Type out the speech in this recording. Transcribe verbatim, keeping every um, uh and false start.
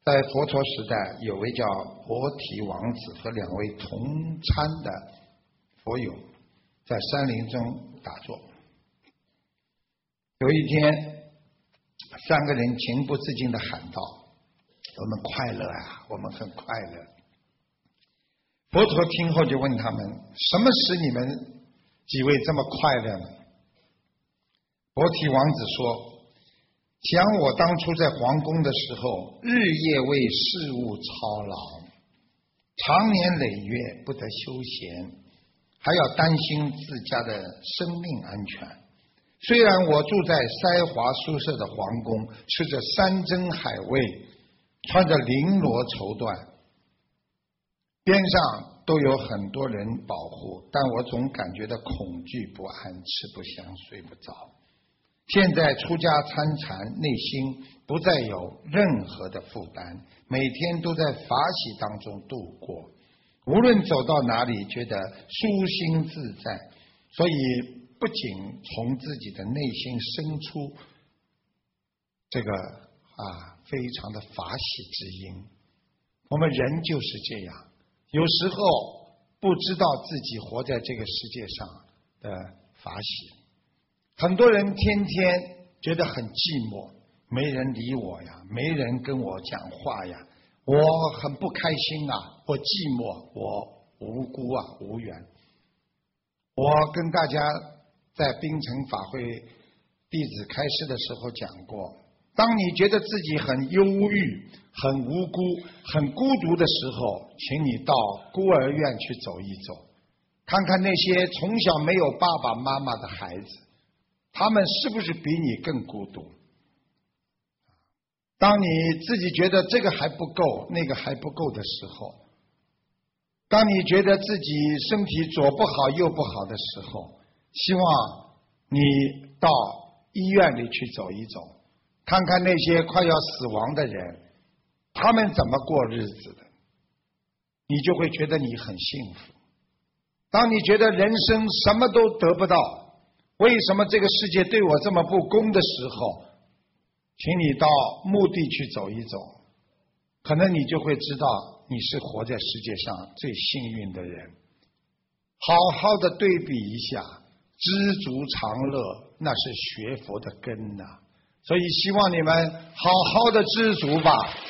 在佛陀时代，有位叫菩提王子和两位同参的佛友，在山林中打坐。有一天，三个人情不自禁地喊道：“我们快乐啊，我们很快乐。”佛陀听后就问他们：“什么使你们几位这么快乐呢？”菩提王子说：“想我当初在皇宫的时候，日夜为事务操劳，长年累月不得休闲，还要担心自家的生命安全。虽然我住在奢华舒适的皇宫，吃着山珍海味，穿着绫罗绸缎，边上都有很多人保护，但我总感觉到恐惧不安，吃不香，睡不着。现在出家参禅，内心不再有任何的负担，每天都在法喜当中度过，无论走到哪里觉得舒心自在，所以不仅从自己的内心生出这个啊非常的法喜之音。我们人就是这样，有时候不知道自己活在这个世界上的法喜。很多人天天觉得很寂寞，没人理我呀，没人跟我讲话呀，我很不开心啊，我寂寞，我无辜啊，无缘。我跟大家在槟城法会弟子开示的时候讲过，当你觉得自己很忧郁、很无辜、很孤独的时候，请你到孤儿院去走一走，看看那些从小没有爸爸妈妈的孩子，他们是不是比你更孤独？当你自己觉得这个还不够，那个还不够的时候，当你觉得自己身体左不好右不好的时候，希望你到医院里去走一走，看看那些快要死亡的人，他们怎么过日子的，你就会觉得你很幸福。当你觉得人生什么都得不到，为什么这个世界对我这么不公的时候，请你到墓地去走一走，可能你就会知道你是活在世界上最幸运的人。好好的对比一下，知足常乐，那是学佛的根呐、啊。所以希望你们好好的知足吧。